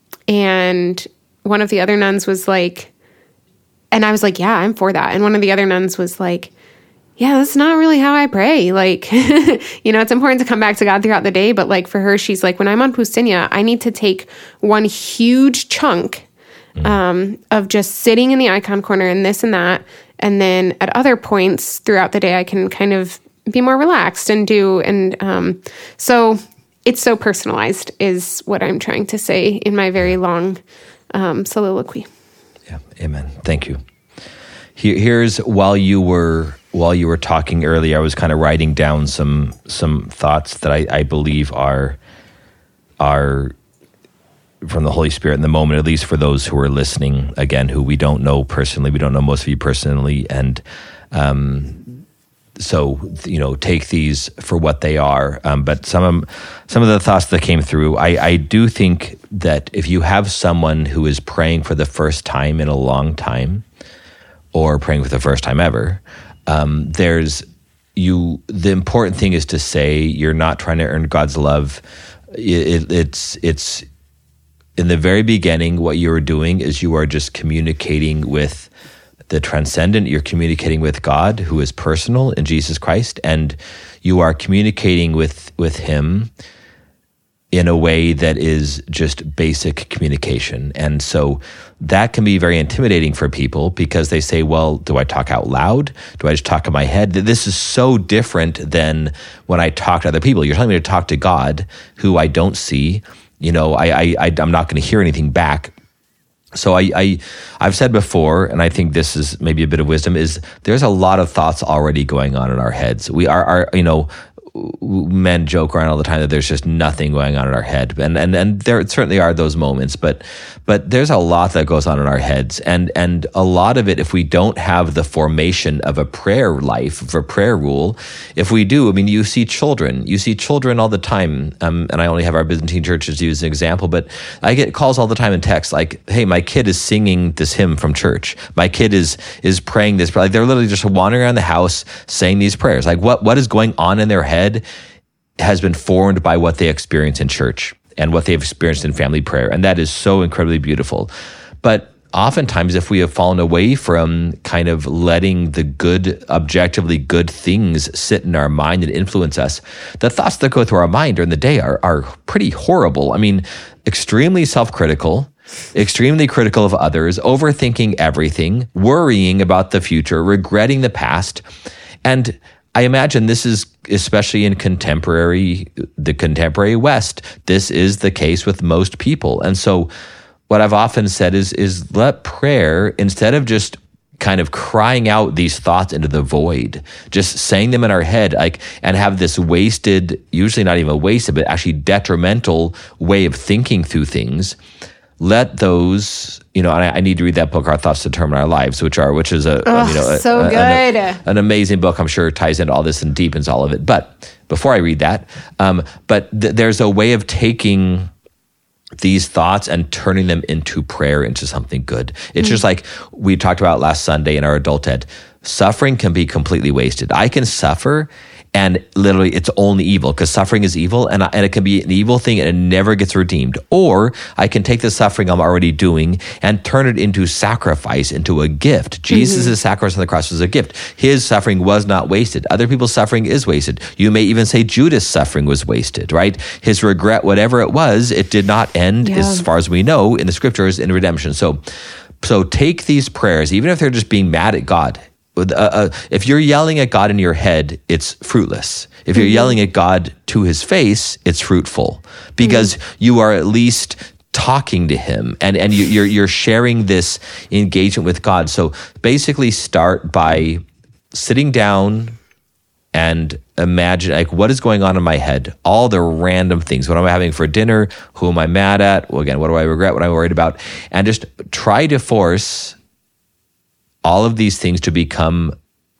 and one of the other nuns was like, and I was like, yeah, I'm for that. And one of the other nuns was like, yeah, that's not really how I pray. Like, you know, it's important to come back to God throughout the day. But like for her, she's like, when I'm on Pustinia, I need to take one huge chunk um, of just sitting in the icon corner and this and that. And then at other points throughout the day, I can kind of be more relaxed and do. And um, so it's so personalized is what I'm trying to say in my very long um, soliloquy. Yeah. Amen. Thank you. Here, here's while you were while you were talking earlier, I was kind of writing down some some thoughts that I, I believe are are from the Holy Spirit in the moment, at least for those who are listening, again, who we don't know personally. We don't know most of you personally. And um, so, you know, take these for what they are. Um, but some of, some of the thoughts that came through, I, I do think that if you have someone who is praying for the first time in a long time, or praying for the first time ever, um, there's you. The important thing is to say you're not trying to earn God's love. It, it, it's it's in the very beginning. What you are doing is you are just communicating with the transcendent. You're communicating with God, who is personal in Jesus Christ, and you are communicating with with Him in a way that is just basic communication. And so that can be very intimidating for people because they say, well, do I talk out loud? Do I just talk in my head? This is so different than when I talk to other people. You're telling me to talk to God, who I don't see. You know, I, I, I, I'm not going to hear anything back. So I, I, I've said before, and I think this is maybe a bit of wisdom, is there's a lot of thoughts already going on in our heads. We are, are you know, men joke around all the time that there's just nothing going on in our head. And, and, and there certainly are those moments, but, but there's a lot that goes on in our heads. And, and a lot of it, if we don't have the formation of a prayer life, of a prayer rule, if we do, I mean, you see children, you see children all the time. Um, and I only have our Byzantine churches to use as an example, but I get calls all the time in text like, hey, my kid is singing this hymn from church. My kid is, is praying this. Like they're literally just wandering around the house saying these prayers. Like what, what is going on in their head has been formed by what they experience in church and what they've experienced in family prayer. And that is so incredibly beautiful. But oftentimes, if we have fallen away from kind of letting the good, objectively good things sit in our mind and influence us, the thoughts that go through our mind during the day are, are pretty horrible. I mean, extremely self-critical, extremely critical of others, overthinking everything, worrying about the future, regretting the past. And I imagine this is, especially in contemporary, the contemporary West, this is the case with most people. And so what I've often said is, is let prayer, instead of just kind of crying out these thoughts into the void, just saying them in our head, like, and have this wasted, usually not even wasted, but actually detrimental way of thinking through things. Let those, you know, and I, I need to read that book, Our Thoughts Determine Our Lives, which are, which is a, oh, you know, a, so a, good. An, an amazing book. I'm sure ties into all this and deepens all of it. But before I read that, um, but th- there's a way of taking these thoughts and turning them into prayer, into something good. It's mm-hmm. just like we talked about last Sunday in our adult ed. Suffering can be completely wasted. I can suffer and literally it's only evil, because suffering is evil, and, and it can be an evil thing and it never gets redeemed. Or I can take the suffering I'm already doing and turn it into sacrifice, into a gift. Jesus' mm-hmm. sacrifice on the cross was a gift. His suffering was not wasted. Other people's suffering is wasted. You may even say Judas' suffering was wasted, right? His regret, whatever it was, it did not end, yeah. as far as we know, in the scriptures, in redemption. So, so take these prayers, even if they're just being mad at God. Uh, uh, if you're yelling at God in your head, it's fruitless. If you're mm-hmm. yelling at God to his face, it's fruitful, because mm-hmm. you are at least talking to him, and, and you, you're, you're sharing this engagement with God. So basically start by sitting down and imagine, like, what is going on in my head? All the random things. What am I having for dinner? Who am I mad at? Well, again, what do I regret? What am I worried about? And just try to force all of these things to become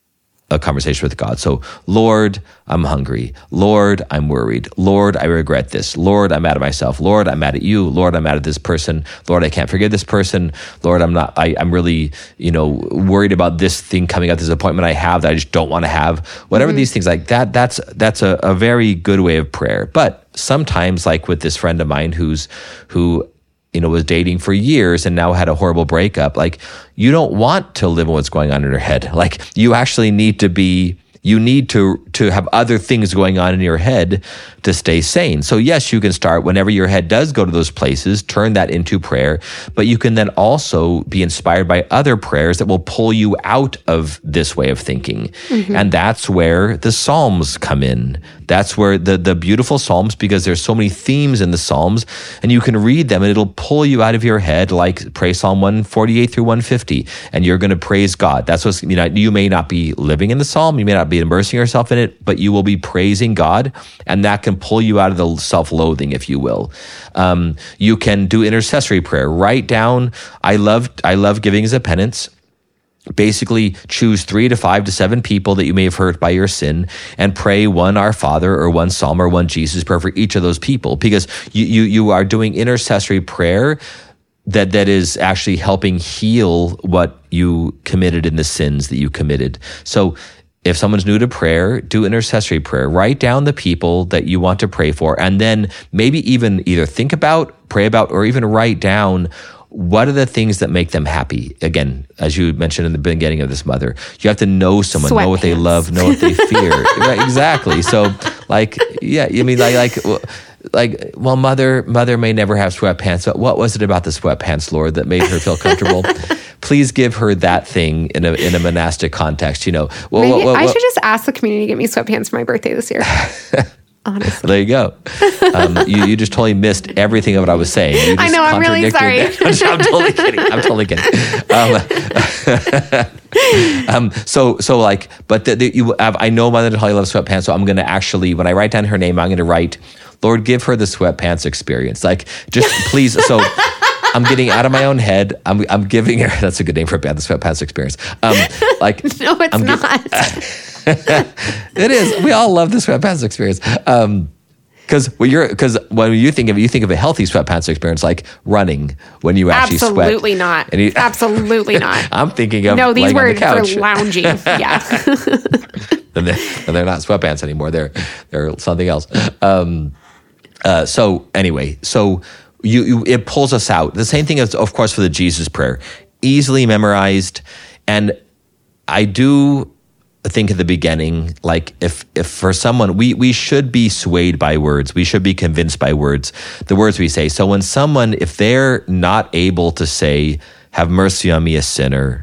a conversation with God. So, Lord, I'm hungry. Lord, I'm worried. Lord, I regret this. Lord, I'm mad at myself. Lord, I'm mad at you. Lord, I'm mad at this person. Lord, I can't forgive this person. Lord, I'm not, I, I'm really, you know, worried about this thing coming up, this appointment I have that I just don't want to have. Whatever mm-hmm. these things like that, that's, that's a, a very good way of prayer. But sometimes, like with this friend of mine who's, who, you know, was dating for years and now had a horrible breakup. Like, you don't want to live in what's going on in your head. Like, you actually need to be, you need to to have other things going on in your head to stay sane. So yes, you can start whenever your head does go to those places, turn that into prayer, but you can then also be inspired by other prayers that will pull you out of this way of thinking. Mm-hmm. And that's where the Psalms come in. That's where the, the beautiful Psalms, because there's so many themes in the Psalms, and you can read them and it'll pull you out of your head, like pray Psalm one forty-eight through one fifty, and you're going to praise God. That's what's, you know, you may not be living in the Psalm, you may not be immersing yourself in it, but you will be praising God, and that can pull you out of the self-loathing, if you will. Um, you can do intercessory prayer. Write down, I love, I love giving as a penance. Basically, choose three to five to seven people that you may have hurt by your sin, and pray one Our Father or one Psalm or one Jesus prayer for each of those people, because you you you are doing intercessory prayer that that is actually helping heal what you committed in the sins that you committed. So if someone's new to prayer, do intercessory prayer. Write down the people that you want to pray for, and then maybe even either think about, pray about, or even write down what are the things that make them happy. Again, as you mentioned in the beginning of this mother, you have to know someone, know what they love, know what they fear. Right, exactly. So, like, yeah, I mean, like, like, like, well, mother, mother may never have sweatpants, but what was it about the sweatpants, Lord, that made her feel comfortable? Please give her that thing in a in a monastic context. You know, well, maybe well, well, I well, should just ask the community to get me sweatpants for my birthday this year. Honestly. There you go. Um, you, you just totally missed everything of what I was saying. You just I know, I'm really sorry. I'm totally kidding. I'm totally kidding. Um, um, so, so like, but the, the, you have, I know Mother Natalia loves sweatpants, so I'm going to actually, when I write down her name, I'm going to write, Lord, give her the sweatpants experience. Like, just please. So I'm getting out of my own head. I'm I'm giving her, that's a good name for a band, the sweatpants experience. Um, like, no, it's I'm not. It is. We all love the sweatpants experience. Um, Because when you're, because when you think of it, you think of a healthy sweatpants experience, like running when you actually Absolutely sweat. Absolutely not. You, Absolutely not. I'm thinking of no. These were the couch. for lounging. Yeah. and, they're, and they're not sweatpants anymore. They're they're something else. Um, uh, so anyway, so you, you it pulls us out. The same thing is, of course, for the Jesus prayer, easily memorized, and I do. think at the beginning, like if if for someone, we we should be swayed by words. We should be convinced by words, the words we say. So when someone, if they're not able to say, have mercy on me, a sinner,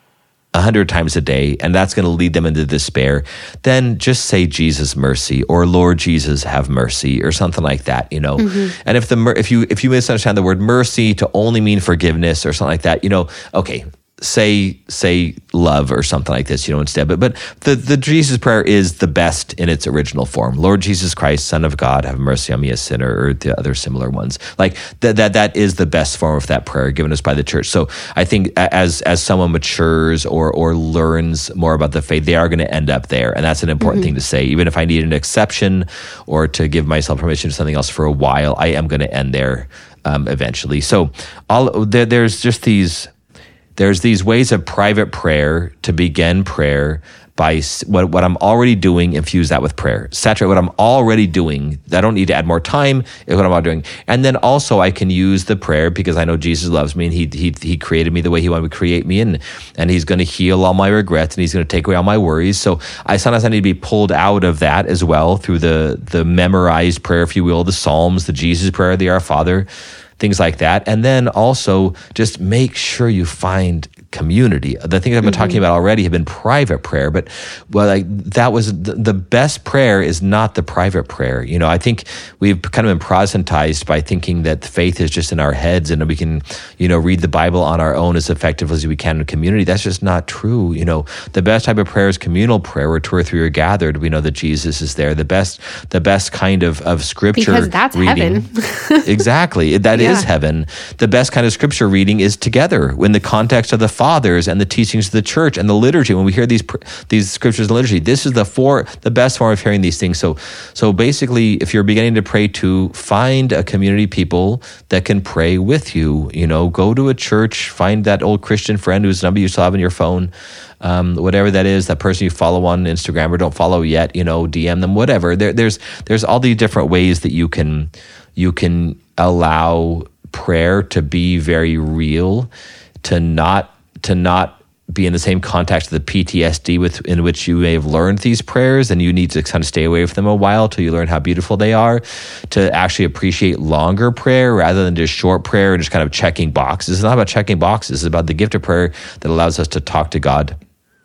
a hundred times a day, and that's going to lead them into despair, then just say Jesus mercy, or Lord Jesus have mercy, or something like that, you know. Mm-hmm. And if the if you if you misunderstand the word mercy to only mean forgiveness or something like that, you know, okay, say say love or something like this, you know, instead. But but the, the Jesus prayer is the best in its original form. Lord Jesus Christ, Son of God, have mercy on me, a sinner, or the other similar ones. Like that that that is the best form of that prayer given us by the church. So I think as as someone matures or or learns more about the faith, they are going to end up there, and that's an important mm-hmm. thing to say. Even if I need an exception or to give myself permission to something else for a while, I am going to end there um, eventually. So all there, there's just these. There's these ways of private prayer to begin prayer by what, what I'm already doing, infuse that with prayer. Saturate what I'm already doing. I don't need to add more time. Is what I'm already doing. And then also I can use the prayer because I know Jesus loves me and he he he created me the way he wanted to create me, and, and he's going to heal all my regrets and he's going to take away all my worries. So I sometimes I need to be pulled out of that as well through the the memorized prayer, if you will, the Psalms, the Jesus prayer, the Our Father, things like that. And then also just make sure you find community. The things I've been mm-hmm. talking about already have been private prayer, but well, like that was the, the best prayer is not the private prayer. You know, I think we've kind of been Protestantized by thinking that faith is just in our heads and we can, you know, read the Bible on our own as effectively as we can in community. That's just not true. You know, the best type of prayer is communal prayer where two or three are gathered. We know that Jesus is there. The best, the best kind of, of scripture because that's reading. Heaven. Exactly. That yeah. is heaven. The best kind of scripture reading is together in the context of the fathers and the teachings of the church and the liturgy. When we hear these these scriptures in liturgy, this is the for the best form of hearing these things. So, so basically, if you're beginning to pray, to find a community of people that can pray with you. You know, go to a church, find that old Christian friend whose number you still have on your phone, um, whatever that is, that person you follow on Instagram or don't follow yet. You know, D M them, whatever. There, there's there's all these different ways that you can you can allow prayer to be very real, to not. to not be in the same context of the P T S D with in which you may have learned these prayers, and you need to kind of stay away from them a while till you learn how beautiful they are, to actually appreciate longer prayer rather than just short prayer and just kind of checking boxes. It's not about checking boxes. It's about the gift of prayer that allows us to talk to God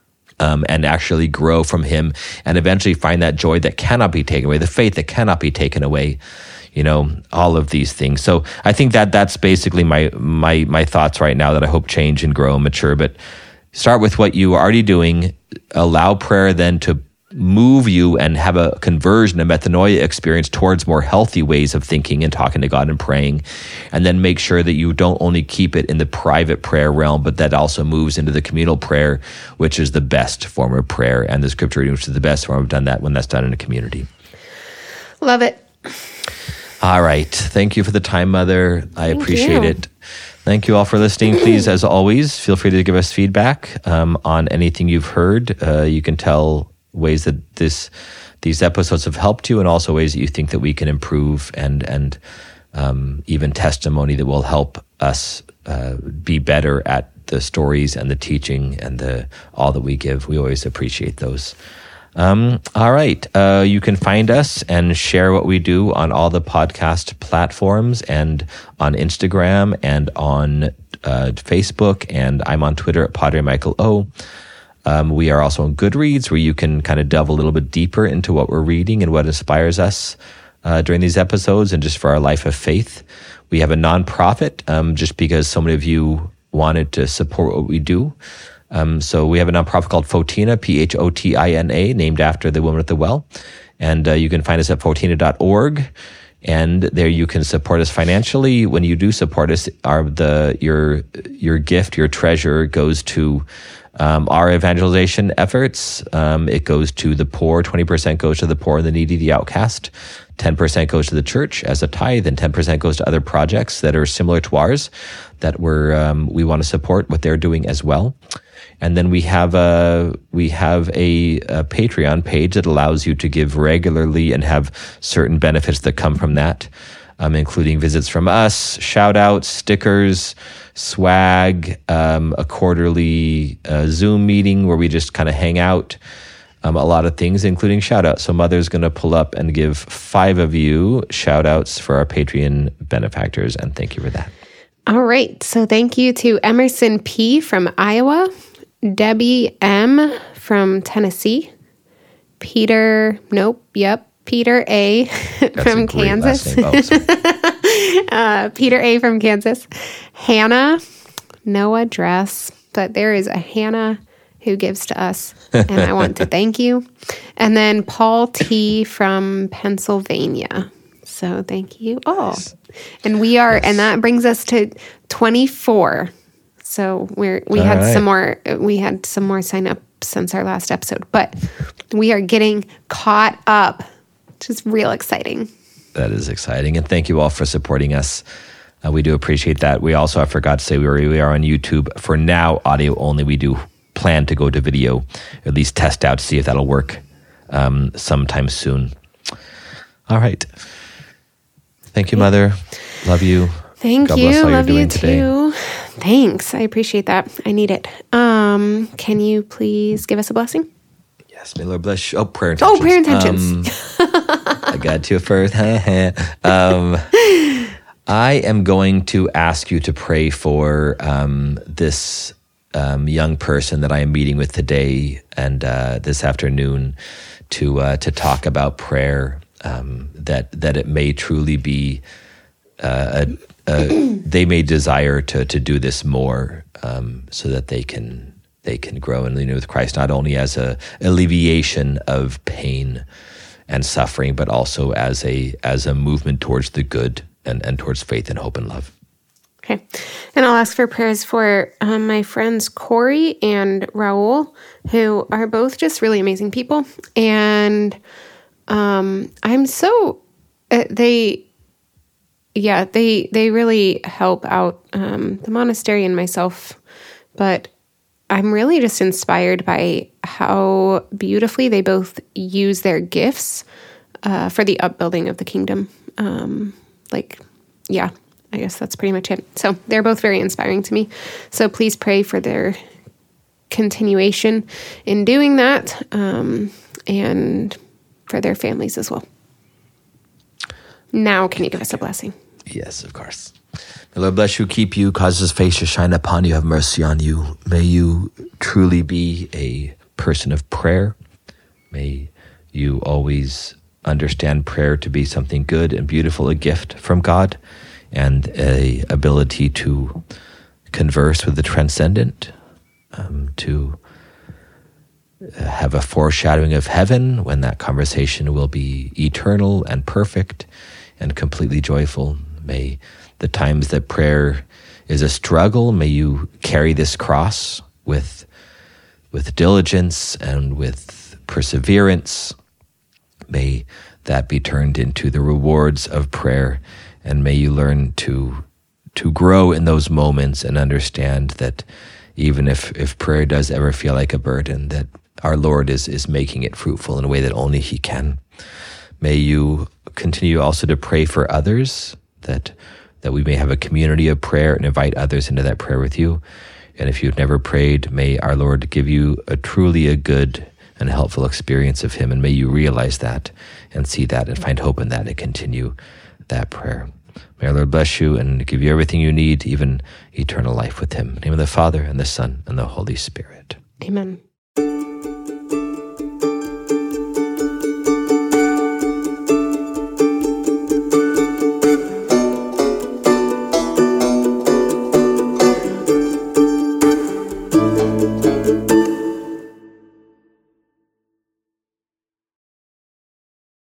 um, and actually grow from him and eventually find that joy that cannot be taken away, the faith that cannot be taken away. You know, all of these things. So I think that that's basically my my my thoughts right now that I hope change and grow and mature. But start with what you are already doing. Allow prayer then to move you and have a conversion, a metanoia experience towards more healthy ways of thinking and talking to God and praying. And then make sure that you don't only keep it in the private prayer realm, but that also moves into the communal prayer, which is the best form of prayer, and the scripture reading, which is the best form. I've done that when that's done in a community. Love it. All right. Thank you for the time, Mother. I Thank appreciate you. it. Thank you all for listening. Please, as always, feel free to give us feedback um, on anything you've heard. Uh, you can tell ways that this these episodes have helped you, and also ways that you think that we can improve, and and um, even testimony that will help us uh, be better at the stories and the teaching and the all that we give. We always appreciate those. Um, all right. Uh, you can find us and share what we do on all the podcast platforms and on Instagram and on uh, Facebook. And I'm on Twitter at Padre Michael O. Um, we are also on Goodreads, where you can kind of delve a little bit deeper into what we're reading and what inspires us uh, during these episodes and just for our life of faith. We have a nonprofit um, just because so many of you wanted to support what we do. Um, so we have a nonprofit called Photina, P H O T I N A, named after the woman at the well. And uh, you can find us at photina dot org. And there you can support us financially. When you do support us, our, the, your, your gift, your treasure goes to um, our evangelization efforts. Um, it goes to the poor. twenty percent goes to the poor and the needy, the outcast. ten percent goes to the church as a tithe, and ten percent goes to other projects that are similar to ours that we're, um, we want to support what they're doing as well. And then we have a we have a, a Patreon page that allows you to give regularly and have certain benefits that come from that, um, including visits from us, shout outs, stickers, swag, um, a quarterly uh, Zoom meeting where we just kind of hang out, um, a lot of things, including shout outs. So Mother's going to pull up and give five of you shout outs for our Patreon benefactors, and thank you for that. All right. So thank you to Emerson P. from Iowa, Debbie M. from Tennessee, Peter, nope, yep, Peter A. from Kansas. Oh, uh, Peter A. from Kansas, Hannah, no address, but there is a Hannah who gives to us, and I want to thank you. And then Paul T. from Pennsylvania. So thank you all. Nice. And we are, nice. And that brings us to twenty-four. So we're we all had right. some more. We had some more sign up since our last episode, but we are getting caught up, which is real exciting. That is exciting, and thank you all for supporting us. Uh, we do appreciate that. We also, I forgot to say, we are, we are on YouTube for now, audio only. We do plan to go to video, at least test out, see if that'll work um, sometime soon. All right. Thank you, Mother. Love you. Thank God you. Bless all Love you're doing you today. too. Thanks. I appreciate that. I need it. Um, can you please give us a blessing? Yes. May the Lord bless you. Oh, prayer intentions. Oh, prayer intentions. Um, I got you first. um, I am going to ask you to pray for um, this um, young person that I am meeting with today and uh, this afternoon to uh, to talk about prayer. Um, that that it may truly be, uh, a, a, they may desire to to do this more, um, so that they can they can grow and lean with Christ, not only as a alleviation of pain and suffering, but also as a as a movement towards the good and, and towards faith and hope and love. Okay, and I'll ask for prayers for um, my friends Corey and Raul, who are both just really amazing people, and. Um, I'm so, uh, they, yeah, they, they really help out, um, the monastery and myself, but I'm really just inspired by how beautifully they both use their gifts, uh, for the upbuilding of the kingdom. Um, like, yeah, I guess that's pretty much it. So they're both very inspiring to me. So please pray for their continuation in doing that, um, and for their families as well. Now, can you give us a blessing? Yes, of course. The Lord bless you, keep you, cause his face to shine upon you, have mercy on you. May you truly be a person of prayer. May you always understand prayer to be something good and beautiful, a gift from God, and a ability to converse with the transcendent, um, to have a foreshadowing of heaven when that conversation will be eternal and perfect and completely joyful. May the times that prayer is a struggle, may you carry this cross with with diligence and with perseverance. May that be turned into the rewards of prayer, and may you learn to to grow in those moments and understand that even if, if prayer does ever feel like a burden, that our Lord is, is making it fruitful in a way that only he can. May you continue also to pray for others, that that we may have a community of prayer and invite others into that prayer with you. And if you've never prayed, may our Lord give you a truly a good and helpful experience of him, and may you realize that and see that and find hope in that and continue that prayer. May our Lord bless you and give you everything you need, even eternal life with him. In the name of the Father, and the Son, and the Holy Spirit. Amen.